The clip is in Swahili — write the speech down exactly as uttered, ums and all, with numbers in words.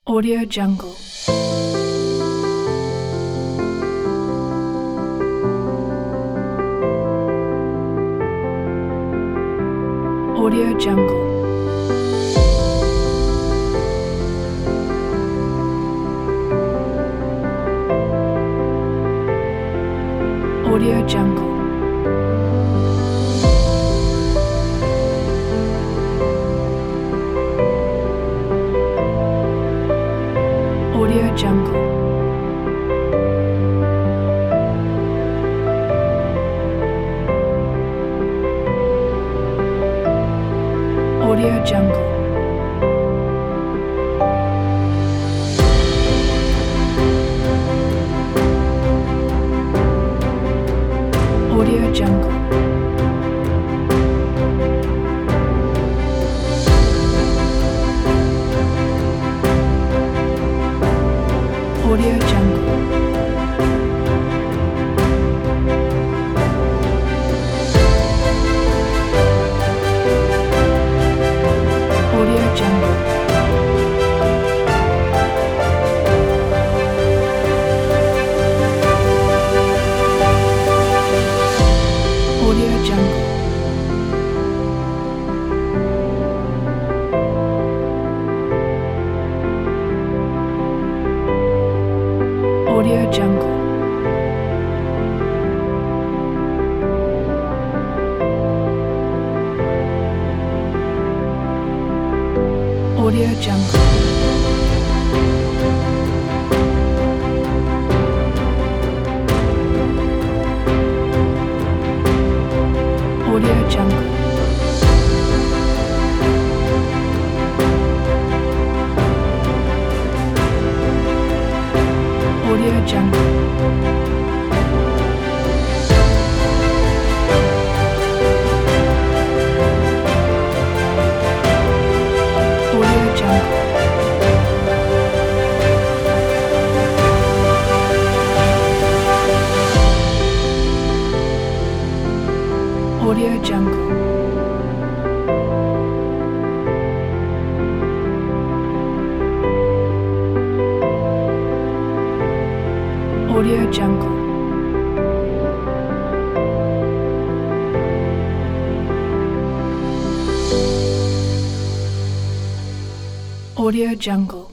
Audio Jungle. Audio Jungle. Audio Jungle. Audio Jungle. Audio Jungle. Audio Jungle. Audio Jungle. Audio Jungle. Audio Jungle. Audio Jungle. Audio Jungle. Audio Jungle. Audio Jungle. Audio Jungle. Audio Jungle. Audio Jungle. Audio Jungle.